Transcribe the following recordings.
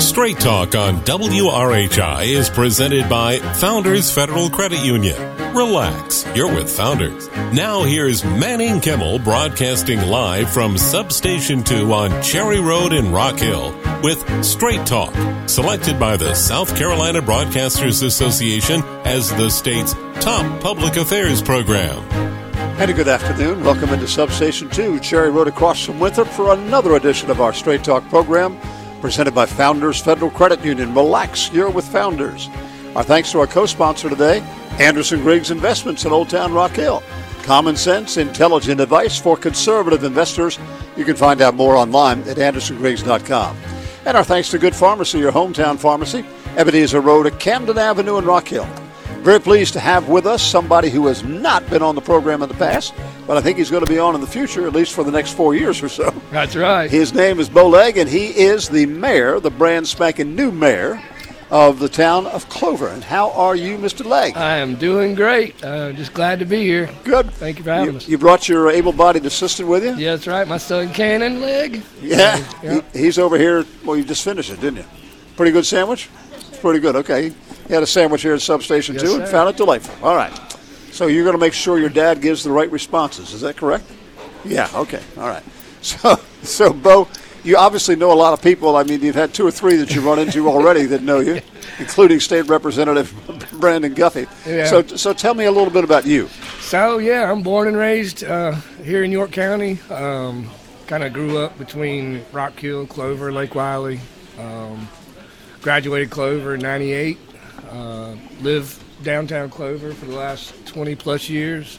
Straight Talk on WRHI is presented by Founders Federal Credit Union. Relax, you're with Founders. Now here's Manning Kimmel broadcasting live from Substation 2 on Cherry Road in Rock Hill with Straight Talk, selected by the South Carolina Broadcasters Association as the state's top public affairs program. And a good afternoon. Welcome into Substation 2, Cherry Road across from Winthrop for another edition of our Straight Talk program presented by Founders Federal Credit Union. Relax, you're with Founders. Our thanks to our co-sponsor today, Anderson Griggs Investments in Old Town Rock Hill. Common sense, intelligent advice for conservative investors. You can find out more online at andersongriggs.com. And our thanks to Good Pharmacy, your hometown pharmacy, Ebenezer Road at Camden Avenue in Rock Hill. Very pleased to have with us somebody who has not been on the program in the past, but I think he's going to be on in the future, at least for the next 4 years or so. That's right. His name is Bo Legg, and he is the mayor, the brand spanking new mayor of the town of Clover. And how are you, Mr. Legg? I am doing great. Just glad to be here. Good. Thank you for having us. You brought your able-bodied assistant with you? Yeah, that's right. My son, Cannon Legg. Yeah. Yeah. He's over here. Well, you just finished it, didn't you? Pretty good sandwich? Pretty good. Okay. He had a sandwich here at Substation 2 and found it delightful. All right. So you're going to make sure your dad gives the right responses. Is that correct? Yeah. Okay. All right. So Bo, you obviously know a lot of people. I mean, you've had 2 or 3 that you run into already that know you, including State Representative Brandon Guffey. Yeah. So tell me a little bit about you. So, yeah, I'm born and raised here in York County. Kind of grew up between Rock Hill, Clover, Lake Wiley. Graduated Clover in 98. Lived downtown Clover for the last 20-plus years.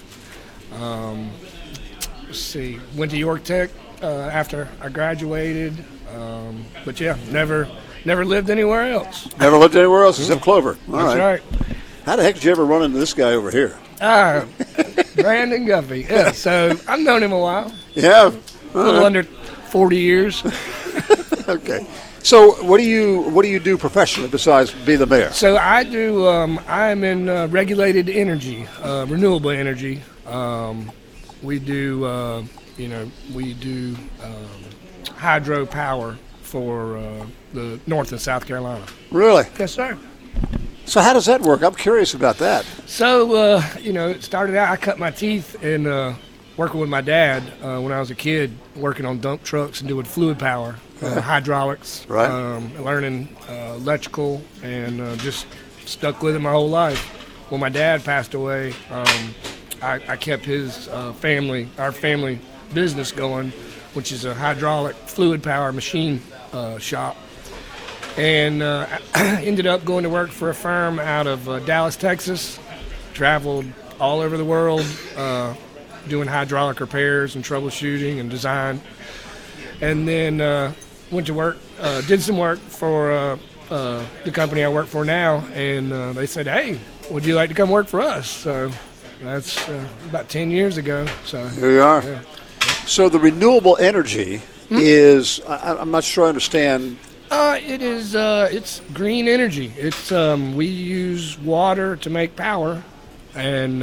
Let's see. Went to York Tech after I graduated. But, yeah, never lived anywhere else. Never lived anywhere else except Clover. All That's right. How the heck did you ever run into this guy over here? Brandon Guffey. Yeah, so I've known him a while. Yeah. A little under 40 years. Okay. So what do you do professionally besides be the mayor? So I do. I'm in regulated energy, renewable energy. We do. We do hydro power for the North and South Carolina. Really? Yes, sir. So how does that work? I'm curious about that. So it started out. I cut my teeth in working with my dad when I was a kid, working on dump trucks and doing fluid power. Hydraulics, right. Learning electrical, and just stuck with it my whole life. When my dad passed away, I kept his our family business going, which is a hydraulic fluid power machine shop. And I ended up going to work for a firm out of Dallas, Texas. Traveled all over the world doing hydraulic repairs and troubleshooting and design. And then went to work, did some work for the company I work for now, and they said, "Hey, would you like to come work for us?" So that's about 10 years ago. So here you are. Yeah. So the renewable energy is, I'm not sure I understand. It is. It's green energy. It's we use water to make power, and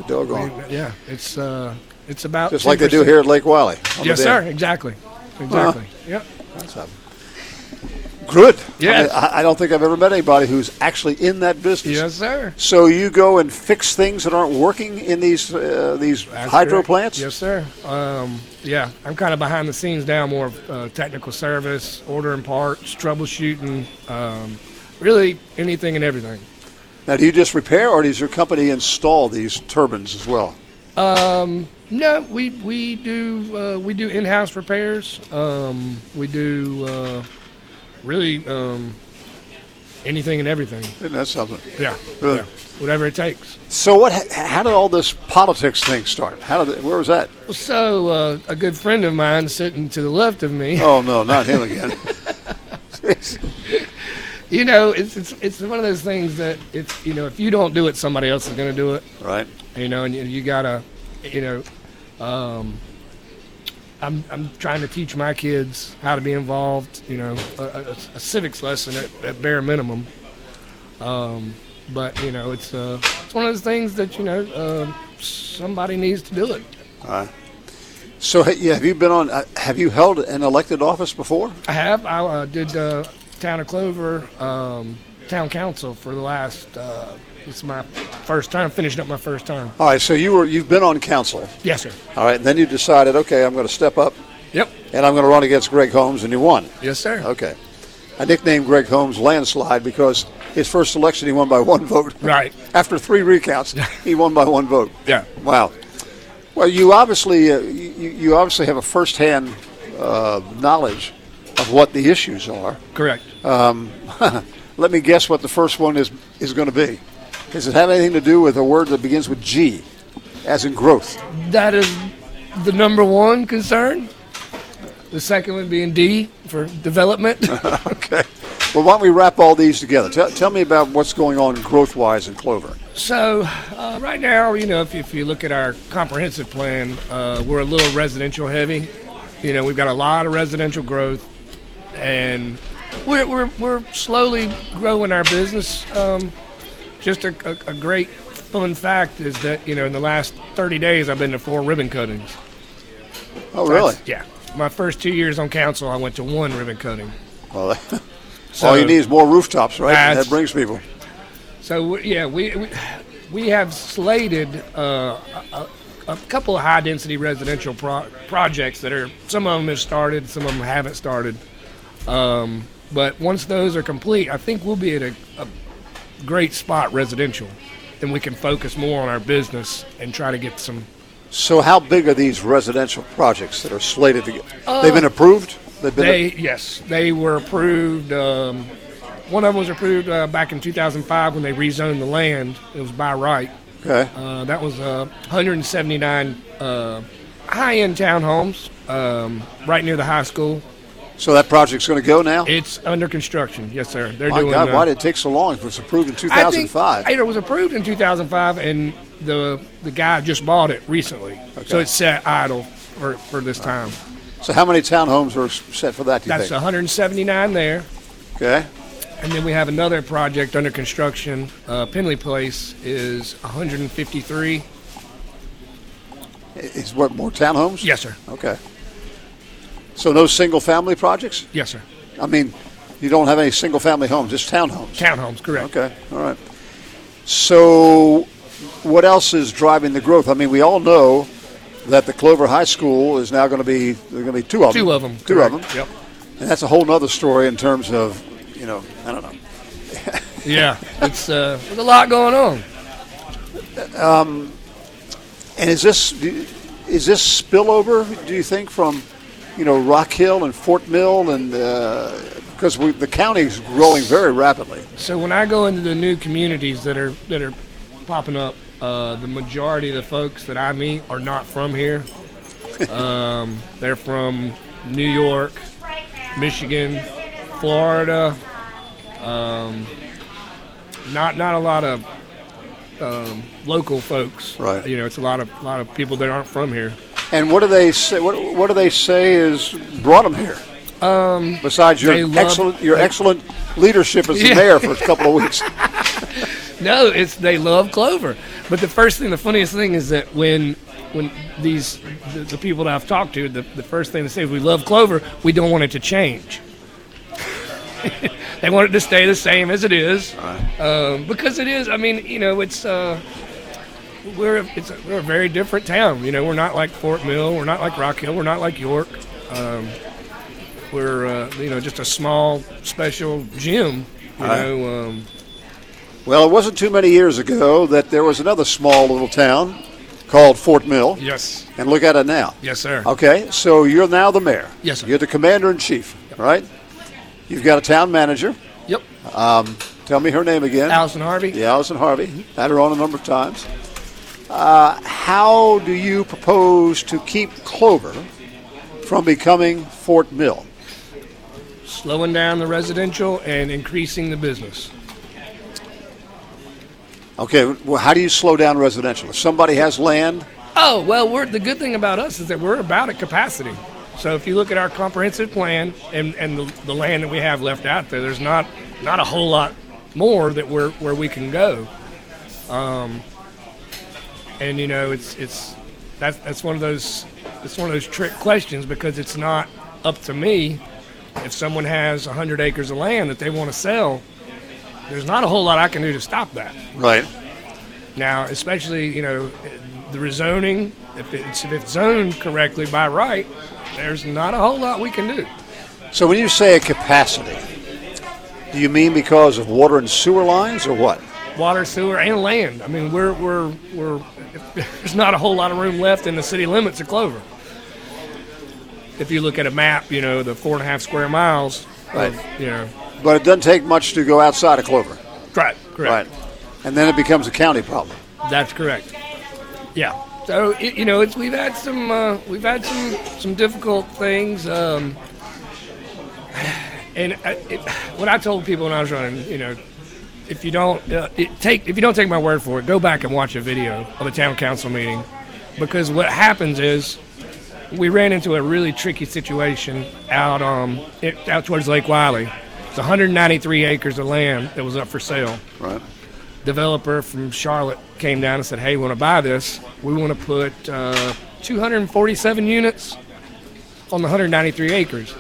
it's about just like they do here at Lake Wiley. Yes, sir. Exactly. Yep. That's good. Yes. I don't think I've ever met anybody who's actually in that business. Yes, sir. So you go and fix things that aren't working in these hydro correct. plants? Yes, sir. I'm kind of behind the scenes now, more of technical service, ordering parts, troubleshooting, really anything and everything. Now, do you just repair, or does your company install these turbines as well? No, we do in-house repairs. We do really anything and everything. Isn't that something? Yeah, Really? yeah, whatever it takes. So how did all this politics thing start? Where was that? So a good friend of mine sitting to the left of me. Oh no, not him again. It's one of those things that if you don't do it, somebody else is going to do it. Right. And you gotta, I'm trying to teach my kids how to be involved, a civics lesson at bare minimum. But it's one of those things that somebody needs to do it. All right. So have you been on? Have you held an elected office before? I have. I did Town of Clover town council for the last. It's my first time, finishing up my first time. All right, so you've been on council. Yes, sir. All right, and then you decided, okay, I'm going to step up. Yep. And I'm going to run against Greg Holmes, and you won. Yes, sir. Okay. I nicknamed Greg Holmes Landslide because his first election he won by 1 vote. Right. After 3 recounts, he won by 1 vote. Yeah. Wow. Well, you obviously you obviously have a firsthand knowledge of what the issues are. Correct. Let me guess what the first one is going to be. Does it have anything to do with a word that begins with G, as in growth? That is the number one concern. The second one being D for development. Okay. Well, why don't we wrap all these together? Tell me about what's going on growth-wise in Clover. So right now, if you look at our comprehensive plan, we're a little residential heavy. We've got a lot of residential growth, and we're slowly growing our business. Just a great fun fact is that, in the last 30 days, I've been to 4 ribbon cuttings. Oh, really? Yeah. My first 2 years on council, I went to 1 ribbon cutting. Well, all you need is more rooftops, right? And that brings people. So, yeah, we have slated a couple of high-density residential projects that some of them have started, some of them haven't started. But once those are complete, I think we'll be at a great spot residential. Then we can focus more on our business and try to get some. So how big are these residential projects that are slated to get? They've been approved? Yes, they were approved. One of them was approved back in 2005 when they rezoned the land. It was by right. Okay. That was 179 high-end townhomes right near the high school. So that project's going to go now? It's under construction. Yes, sir. My God, why did it take so long? It was approved in 2005. It was approved in 2005, and the guy just bought it recently. Okay. So it's set idle for this time. So how many townhomes are set for that, do you think? That's 179 there. Okay. And then we have another project under construction. Penley Place is 153. Is what, more townhomes? Yes, sir. Okay. So no single-family projects? Yes, sir. I mean, you don't have any single-family homes, just townhomes? Townhomes, correct. Okay, all right. So what else is driving the growth? I mean, we all know that the Clover High School is now going to be, there are going to be 2 of them. 2 of them. Two correct. of them. Yep. And that's a whole other story in terms of, I don't know. Yeah, there's a lot going on. And is this spillover, do you think, from Rock Hill and Fort Mill, and because the county's growing very rapidly? So when I go into the new communities that are popping up, the majority of the folks that I meet are not from here. They're from New York, Michigan, Florida. Not a lot of local folks. Right. It's a lot of people that aren't from here. And what do they say? What do they say is brought them here? Besides your excellent leadership as the mayor for a couple of weeks. No, they love Clover. But the funniest thing is that when the people that I've talked to, the first thing they say is we love Clover. We don't want it to change. They want it to stay the same as it is, because it is. I mean, it's. We're a very different town. We're not like Fort Mill. We're not like Rock Hill. We're not like York. We're just a small, special gem. Well, it wasn't too many years ago that there was another small little town called Fort Mill. Yes. And look at it now. Yes, sir. Okay, so you're now the mayor. Yes, sir. You're the commander-in-chief, right? You've got a town manager. Yep. Tell me her name again. Allison Harvey. Yeah, Allison Harvey. Had her on a number of times. How do you propose to keep Clover from becoming Fort Mill? Slowing down the residential and increasing the business. Okay, well, how do you slow down residential? If somebody has land? Oh, well, the good thing about us is that we're about at capacity. So if you look at our comprehensive plan and the land that we have left out there, there's not a whole lot more that where we can go. And that's one of those trick questions, because it's not up to me if someone has 100 acres of land that they want to sell, there's not a whole lot I can do to stop that. Right. Now, especially, the rezoning, if it's zoned correctly by right, there's not a whole lot we can do. So when you say a capacity, do you mean because of water and sewer lines or what? Water, sewer, and land. I mean, we're there's not a whole lot of room left in the city limits of Clover. If you look at a map, the 4.5 square miles. Right. Of, But it doesn't take much to go outside of Clover. Right. Correct. Right. And then it becomes a county problem. That's correct. Yeah. So we've had some difficult things. What I told people when I was running, if you don't take my word for it, go back and watch a video of a town council meeting, because what happens is we ran into a really tricky situation out towards Lake Wiley. It's 193 acres of land that was up for sale. Right. Developer from Charlotte came down and said, "Hey, we want to buy this. We want to put 247 units on the 193 acres."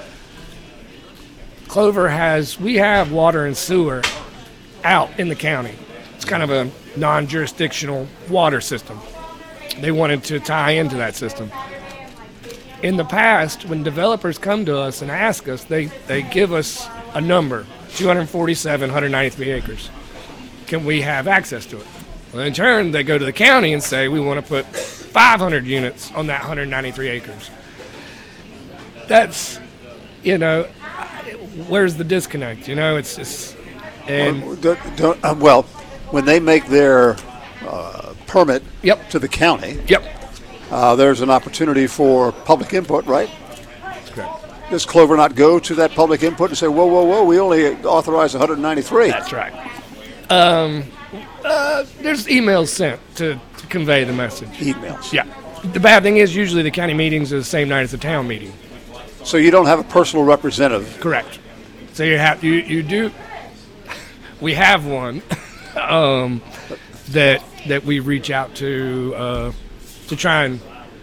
Clover we have water and sewer out in the county. It's kind of a non-jurisdictional water system. They wanted to tie into that system. In the past, when developers come to us and ask us, they give us a number, 247, 193 acres. Can we have access to it? Well, in turn, they go to the county and say, we want to put 500 units on that 193 acres. That's, where's the disconnect? It's just, and when they make their permit Yep. to the county, Yep. There's an opportunity for public input, right? That's correct. Does Clover not go to that public input and say, whoa, we only authorize 193? That's right. There's emails sent to convey the message. Emails. Yeah. The bad thing is usually the county meetings are the same night as the town meeting. So you don't have a personal representative. Correct. So you do. We have one that we reach out to try and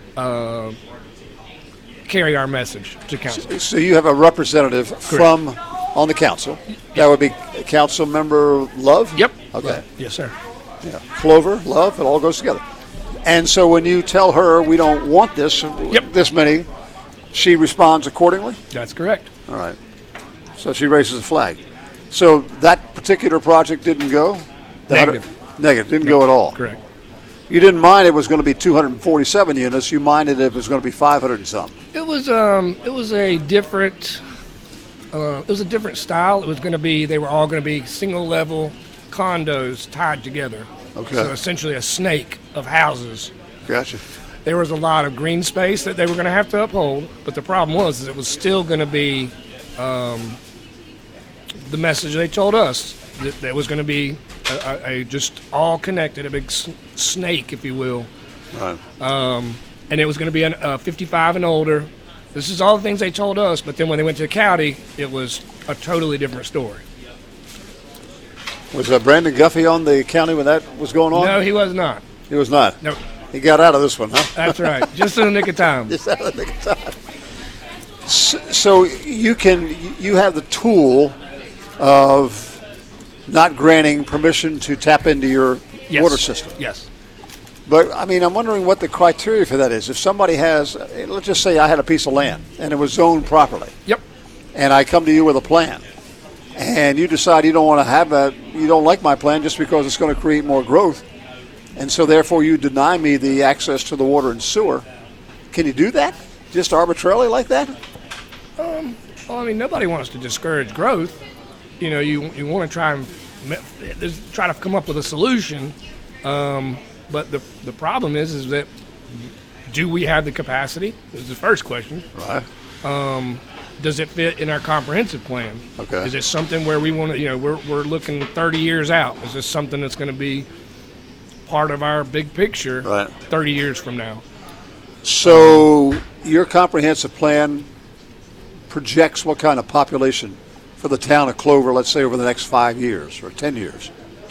carry our message to council. So you have a representative from on the council. That would be Council Member Love? Yep. Okay. Yes, sir. Yeah. Clover, Love, it all goes together. And so when you tell her we don't want this, this many, she responds accordingly? That's correct. All right. So she raises a flag. So that particular project didn't go? Negative. Negative. Didn't go at all. Correct. You didn't mind it was going to be 247 units. You minded it was going to be 500 and something. It was a different style. It was going to be, they were all going to be single level condos tied together. Okay. So essentially a snake of houses. Gotcha. There was a lot of green space that they were going to have to uphold, but the problem was it was still going to be the message they told us that there was going to be a just all connected, a big snake, if you will. Right. And it was going to be a 55 and older. This is all the things they told us, but then when they went to the county, it was a totally different story. Was Brandon Guffey on the county when that was going on? No, he was not. He was not? No. He got out of this one, huh? That's right. Just in the nick of time. Just out of the nick of time. So you have the tool of not granting permission to tap into your water system. Yes. But, I'm wondering what the criteria for that is. If somebody has, let's just say I had a piece of land and it was zoned properly. Yep. And I come to you with a plan. And you decide you don't want to have that, you don't like my plan just because it's going to create more growth. And so, therefore, you deny me the access to the water and sewer. Can you do that? Just arbitrarily like that? Nobody wants to discourage growth. You want to try to come up with a solution. But the problem is that do we have the capacity? Is the first question. Right. Does it fit in our comprehensive plan? Okay. Is it something where we want to, we're looking 30 years out? Is this something that's going to be part of our big picture 30 years from now? So your comprehensive plan projects what kind of population for the town of Clover, let's say, over the next 5 years or 10 years?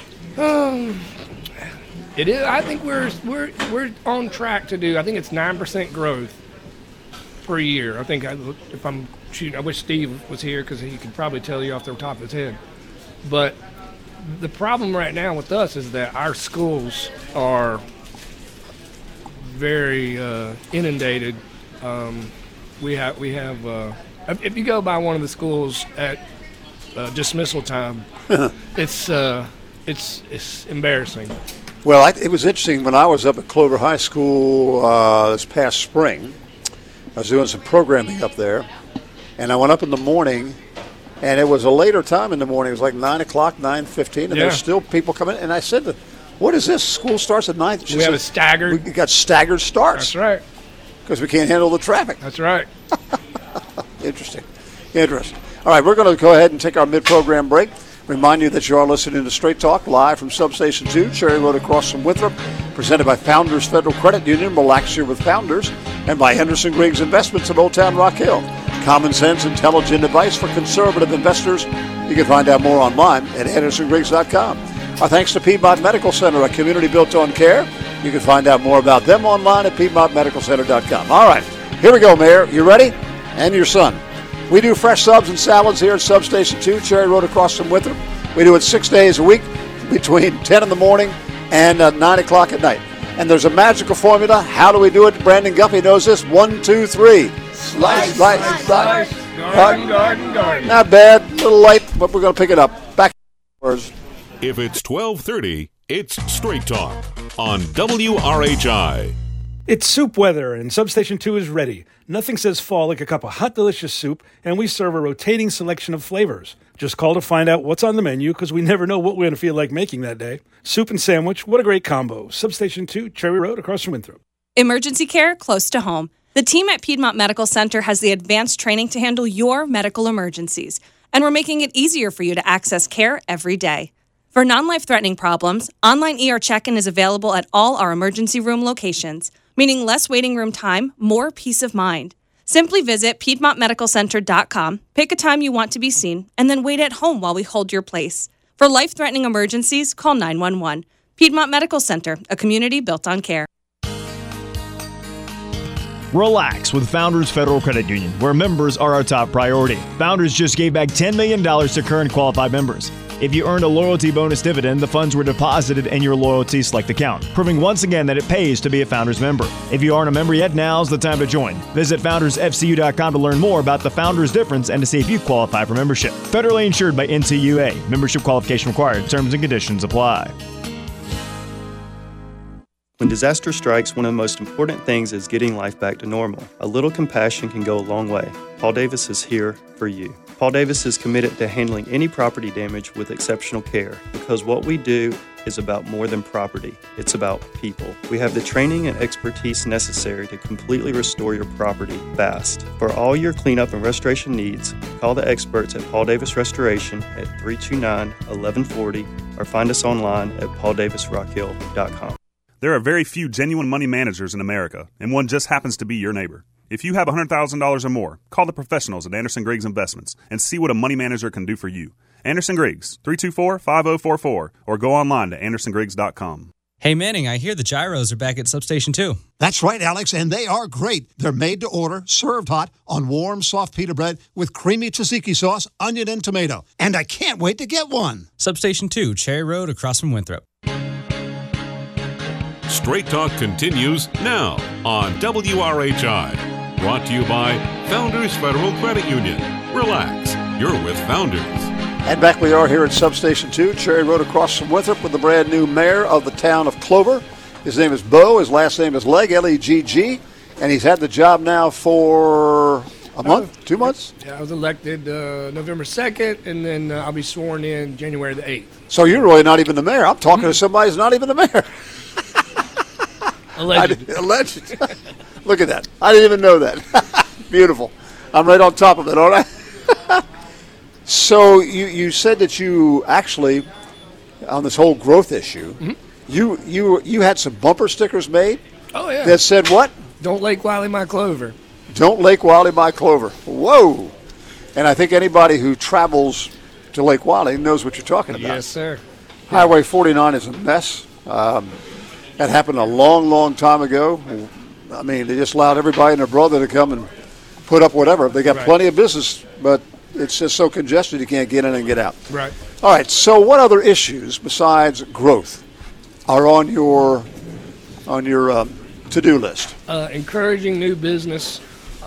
It is. I think we're on track to do. I think it's 9% growth per year. I think if I'm shooting, I wish Steve was here because he could probably tell you off the top of his head. But the problem right now with us is that our schools are very inundated. We have if you go by one of the schools at dismissal time, it's embarrassing. Well, it was interesting when I was up at Clover High School this past spring. I was doing some programming up there, and I went up in the morning, and it was a later time in the morning. It was like 9 o'clock, 9:15, and there's still people coming. And I said, "What is this? School starts at 9." We have a staggered. We got staggered starts. That's right. Because we can't handle the traffic. That's right. Interesting. All right, we're going to go ahead and take our mid-program break. Remind you that you are listening to Straight Talk live from Substation 2, Cherry Road across from Winthrop, presented by Founders Federal Credit Union, Relax Here with Founders, and by Henderson Griggs Investments in Old Town Rock Hill. Common sense, intelligent advice for conservative investors. You can find out more online at hendersongriggs.com. Our thanks to Piedmont Medical Center, a community built on care. You can find out more about them online at piedmontmedicalcenter.com. All right, here we go, Mayor. You ready? And your son. We do fresh subs and salads here at Substation 2, Cherry Road across from Winthrop. We do it 6 days a week between 10 in the morning and 9 o'clock at night. And there's a magical formula. How do we do it? Brandon Guffey knows this. 1, 2, 3. Slice, slice, slice. Garden. Not bad. A little light, but we're going to pick it up. Back. If it's 12:30, it's Straight Talk on WRHI. It's soup weather, and Substation 2 is ready. Nothing says fall like a cup of hot, delicious soup, and we serve a rotating selection of flavors. Just call to find out what's on the menu, because we never know what we're going to feel like making that day. Soup and sandwich, what a great combo. Substation 2, Cherry Road, across from Winthrop. Emergency care close to home. The team at Piedmont Medical Center has the advanced training to handle your medical emergencies, and we're making it easier for you to access care every day. For non-life-threatening problems, online ER check-in is available at all our emergency room locations, meaning less waiting room time, more peace of mind. Simply visit PiedmontMedicalCenter.com, pick a time you want to be seen, and then wait at home while we hold your place. For life-threatening emergencies, call 911. Piedmont Medical Center, a community built on care. Relax with Founders Federal Credit Union, where members are our top priority. Founders just gave back $10 million to current qualified members. If you earned a loyalty bonus dividend, the funds were deposited in your loyalty select account, proving once again that it pays to be a Founders member. If you aren't a member yet, now's the time to join. Visit FoundersFCU.com to learn more about the Founders difference and to see if you qualify for membership. Federally insured by NCUA. Membership qualification required. Terms and conditions apply. When disaster strikes, one of the most important things is getting life back to normal. A little compassion can go a long way. Paul Davis is here for you. Paul Davis is committed to handling any property damage with exceptional care, because what we do is about more than property. It's about people. We have the training and expertise necessary to completely restore your property fast. For all your cleanup and restoration needs, call the experts at Paul Davis Restoration at 329-1140 or find us online at pauldavisrockhill.com. There are very few genuine money managers in America, and one just happens to be your neighbor. If you have $100,000 or more, call the professionals at Anderson Griggs Investments and see what a money manager can do for you. Anderson Griggs, 324-5044, or go online to andersongriggs.com. Hey Manning, I hear the gyros are back at Substation 2. That's right, Alex, and they are great. They're made to order, served hot, on warm, soft pita bread with creamy tzatziki sauce, onion, and tomato. And I can't wait to get one. Substation 2, Cherry Road, across from Winthrop. Straight Talk continues now on WRHI. Brought to you by Founders Federal Credit Union. Relax, you're with Founders. And back we are here at Substation 2, Cherry Road across from Winthrop, with the brand new mayor of the town of Clover. His name is Bo. His last name is Legg, L-E-G-G. And he's had the job now for a month, 2 months? Yeah, I was elected November 2nd, and then I'll be sworn in January the 8th. So you're really not even the mayor. I'm talking to somebody who's not even the mayor. Alleged. Alleged. Look at that. I didn't even know that. Beautiful. I'm right on top of it, aren't I? So you said that you actually, on this whole growth issue, you had some bumper stickers made? Oh, yeah. That said what? Don't Lake Wiley my clover. Don't Lake Wiley my clover. Whoa. And I think anybody who travels to Lake Wiley knows what you're talking about. Yes, sir. Highway 49 is a mess. That happened a long, long time ago. I mean, they just allowed everybody and their brother to come and put up whatever. They got Right. plenty of business, but it's just so congested you can't get in and get out. Right. All right, so what other issues besides growth are on your to-do list? Encouraging new business.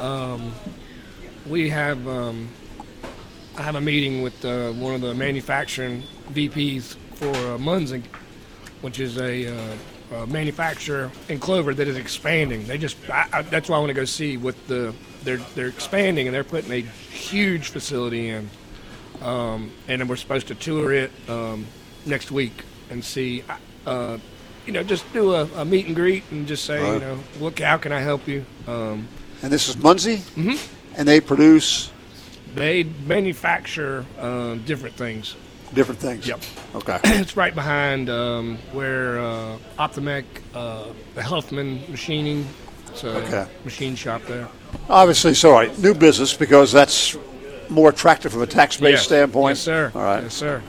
We have I have a meeting with one of the manufacturing VPs for Munzing, which is a manufacturer in Clover that is expanding. That's why I want to go see what they're expanding, and they're putting a huge facility in. And then we're supposed to tour it next week and see, just do a meet and greet and just say, Right. look, how can I help you? And this is Munzie? Mm-hmm. And they produce They manufacture different things. different things? Yep. Okay. It's right behind where Optimec, the Huffman Machining, it's a machine shop there. Obviously, so all right, new business because that's more attractive from a tax-based Yes. standpoint. Yes, sir. All right. Yes, sir.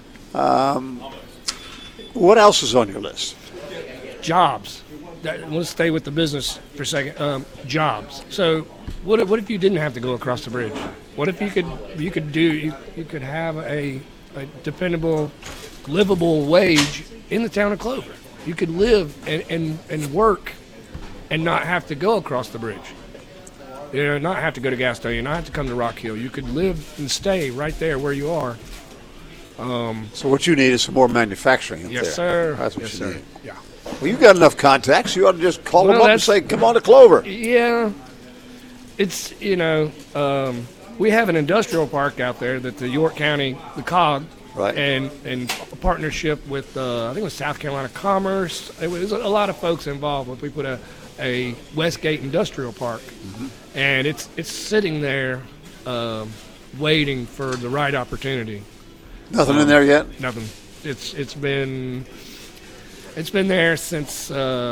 What else is on your list? Jobs. Let's stay with the business for a second. Jobs. So, what if you didn't have to go across the bridge? What if you could have a dependable, livable wage in the town of Clover? You could live and work and not have to go across the bridge. Not have to go to Gastonia, not have to come to Rock Hill. You could live and stay right there where you are. So what you need is some more manufacturing up Yes, there. sir. That's what Yes, you sir. need. Yeah. Well, you've got enough contacts. You ought to just call them Well, up and say, come on to Clover. Yeah. It's, we have an industrial park out there that the York County, the COG, Right. and a partnership with, I think it was South Carolina Commerce. It was a lot of folks involved when we put a Westgate Industrial Park. Mm-hmm. And it's sitting there waiting for the right opportunity. Nothing in there yet? Nothing. It's been there since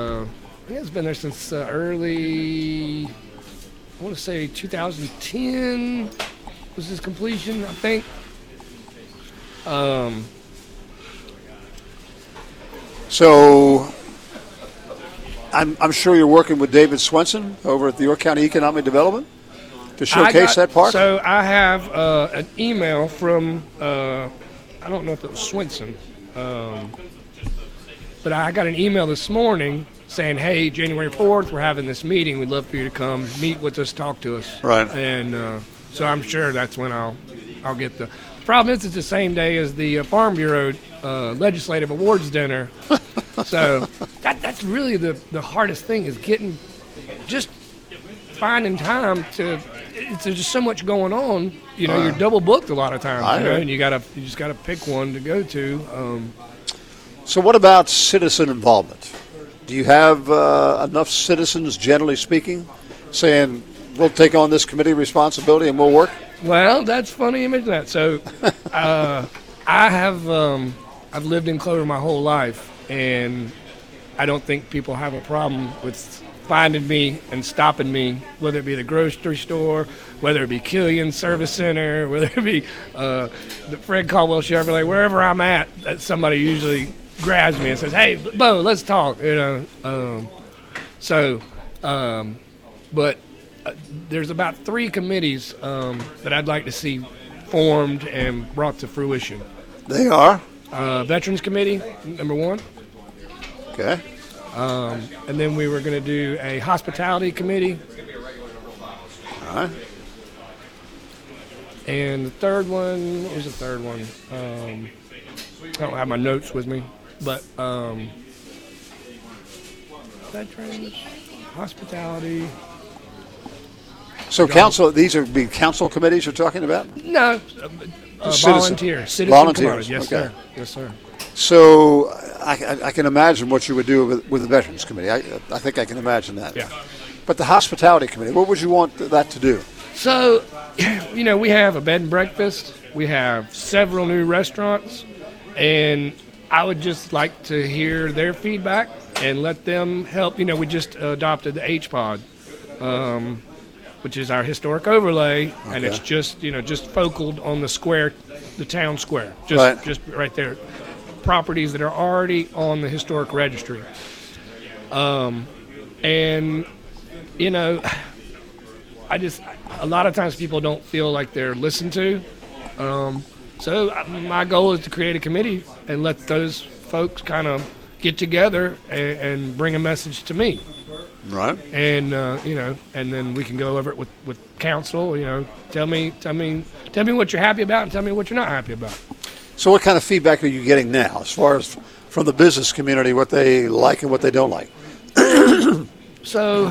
early, I want to say 2010 was his completion, I think. So I'm sure you're working with David Swenson over at the York County Economic Development to showcase that park? So I have an email from, I don't know if it was Swenson, but I got an email this morning saying, hey, January 4th, we're having this meeting. We'd love for you to come meet with us, talk to us. Right. And so I'm sure that's when I'll get the problem is it's the same day as the Farm Bureau Legislative Awards Dinner. So that's really the hardest thing is finding time to. There's just so much going on. You're double booked a lot of times. And you just gotta pick one to go to. So what about citizen involvement? Do you have enough citizens, generally speaking, saying we'll take on this committee responsibility and we'll work? Well, that's funny you mention that. So I've lived in Clover my whole life, and I don't think people have a problem with finding me and stopping me, whether it be the grocery store, whether it be Killian Service Center, whether it be the Fred Caldwell Chevrolet, wherever I'm at, that somebody usually grabs me and says, hey, Bo, let's talk, but there's about 3 committees that I'd like to see formed and brought to fruition. They are? Veterans Committee, number 1. Okay. And then we were going to do a Hospitality Committee. All right. And the third one, what was the third one? I don't have my notes with me, but Veterans, Hospitality. So council, these are big council committees you're talking about? No, volunteer, citizen volunteers. Yes, Okay. sir. Yes, sir. So I can imagine what you would do with the Veterans Committee. I think I can imagine that. Yeah. But the Hospitality Committee, what would you want that to do? So, we have a bed and breakfast. We have several new restaurants, and I would just like to hear their feedback and let them help. We just adopted the HPOD, which is our historic overlay, and it's just focal on the square, the town square, just right there. Properties that are already on the historic registry. And a lot of times people don't feel like they're listened to. So my goal is to create a committee and let those folks kind of get together and bring a message to me. Right. And and then we can go over it with council. Tell me what you're happy about and tell me what you're not happy about. So what kind of feedback are you getting now as far as from the business community, what they like and what they don't like? So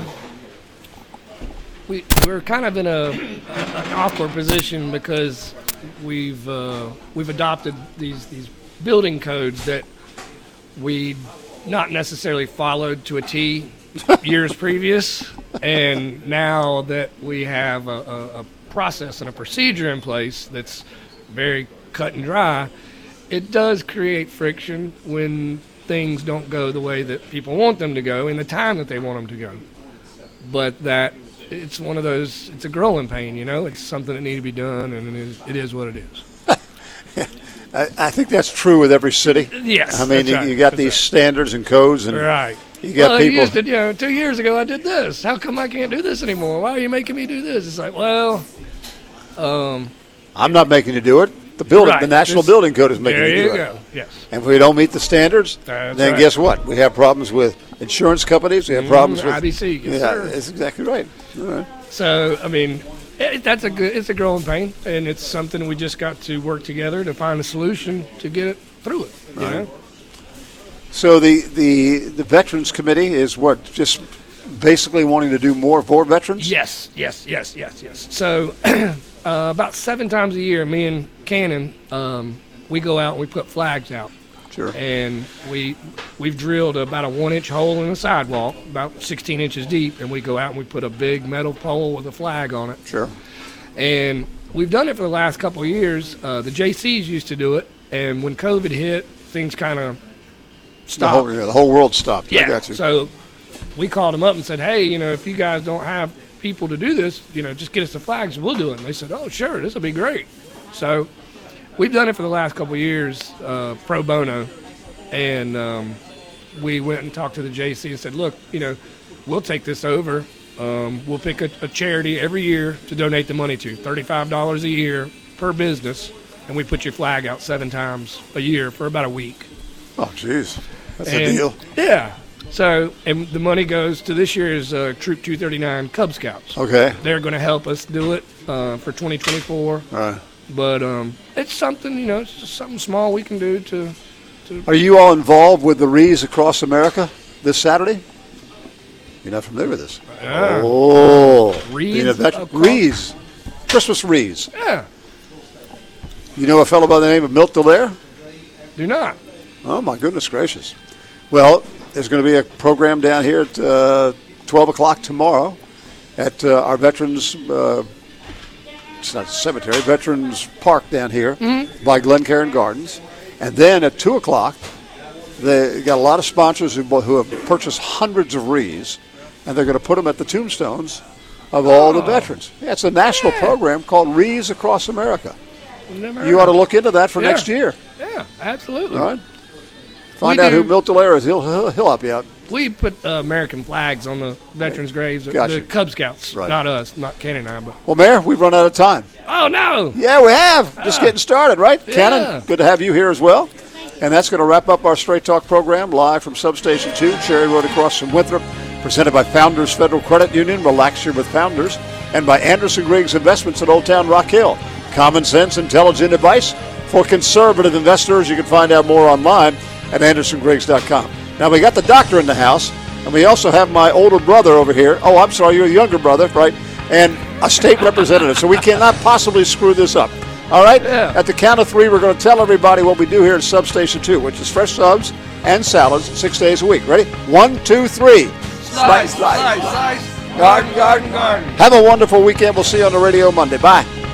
we're kind of in an awkward position because we've adopted these building codes that we not necessarily followed to a T years previous, and now that we have a process and a procedure in place that's very cut and dry, it does create friction when things don't go the way that people want them to go in the time that they want them to go. But that it's one of those, it's a growing pain, it's something that needs to be done, and it is what it is. I think that's true with every city. Yes. I mean, you got these standards and codes, and right. You got people. 2 years ago I did this. How come I can't do this anymore? Why are you making me do this? It's like, well, I'm not making you do it. The National Building Code is making you do it. There you go. Yes. And if we don't meet the standards, That's then right. Guess what? We have problems with insurance companies. We have problems with IBC. Yes, yeah, sir. that's exactly right. All right. So, I mean, it's a growing pain, and it's something we just got to work together to find a solution to get it through it. You know? So the Veterans Committee is what, just basically wanting to do more for veterans? Yes. So about 7 times a year, me and Cannon, we go out and we put flags out. Sure. And we've drilled about a 1-inch hole in the sidewalk, about 16 inches deep, and we go out and we put a big metal pole with a flag on it. Sure. And we've done it for the last couple of years. The JCs used to do it, and when COVID hit, things kind of stopped. The whole world stopped. Yeah. I got you. So we called them up and said, hey, if you guys don't have people to do this, just get us the flags and we'll do it. And they said, oh, sure, this will be great. So we've done it for the last couple of years, pro bono. And we went and talked to the JC and said, look, we'll take this over. We'll pick a charity every year to donate the money to, $35 a year per business. And we put your flag out 7 times a year for about a week. Oh, geez. That's a deal. Yeah. So, and the money goes to this year's Troop 239 Cub Scouts. Okay. They're going to help us do it for 2024. All right. But it's something, it's just something small we can do to. Are you all involved with the Wreaths Across America this Saturday? You're not familiar with this? Yeah. Oh. Wreaths? Wreaths. Christmas wreaths. Yeah. You know a fellow by the name of Milt Dallaire? Do not. Oh, my goodness gracious. Well, there's going to be a program down here at 12 o'clock tomorrow at our Veterans, it's not a cemetery, Veterans Park down here by Glencairn Gardens. And then at 2 o'clock, they got a lot of sponsors who have purchased hundreds of wreaths, and they're going to put them at the tombstones of all the veterans. Yeah, it's a national program called Wreaths Across America. You ought to look into that for next year. Yeah, absolutely. All right. Find out who Milt Dallaire is. He'll help you out. We put American flags on the veterans' graves. Gotcha. The Cub Scouts, Right. not us, not Ken and I. But Well, Mayor, we've run out of time. oh no! Yeah, we have. Just getting started, right? Yeah. Cannon, good to have you here as well. And that's going to wrap up our Straight Talk program live from Substation 2, Cherry Road across from Winthrop, presented by Founders Federal Credit Union. Relax here with Founders. And by Anderson Griggs Investments at Old Town Rock Hill. Common sense, intelligent advice for conservative investors. You can find out more online at AndersonGriggs.com. Now, we got the doctor in the house, and we also have my older brother over here. Oh, I'm sorry, you're a younger brother, right? And a state representative, so we cannot possibly screw this up. All right? Yeah. At the count of 3, we're going to tell everybody what we do here at Substation 2, which is fresh subs and salads 6 days a week. Ready? 1, 2, 3. Slice. Garden. Have a wonderful weekend. We'll see you on the radio Monday. Bye.